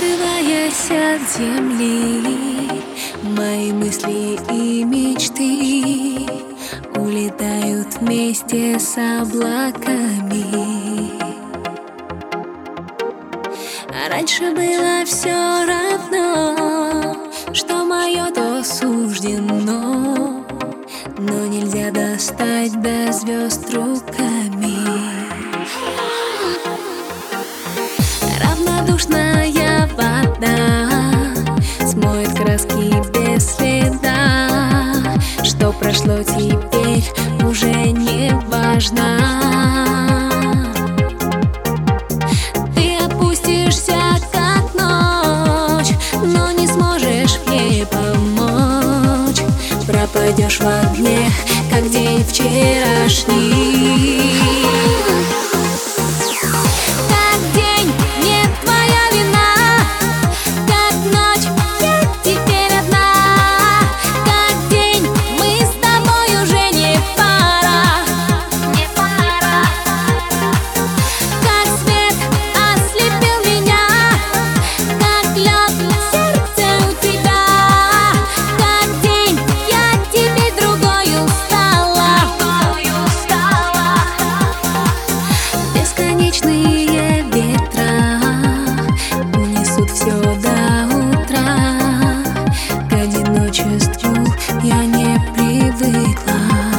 Отрываясь от земли, мои мысли и мечты улетают вместе с облаками. Раньше было все равно, что мое то суждено, но нельзя достать до звезд руками. Равнодушная вода смоет краски без следа. Что прошло, теперь уже не важно. Ты опустишься, как ночь, но не сможешь мне помочь. Пропадешь в огне, как день вчерашний. Бесконечные ветра унесут все до утра. К одиночеству я не привыкла.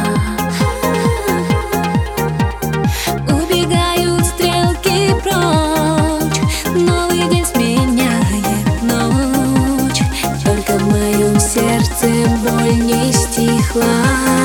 Убегают стрелки прочь, новый день сменяет ночь. Только в моем сердце боль не стихла.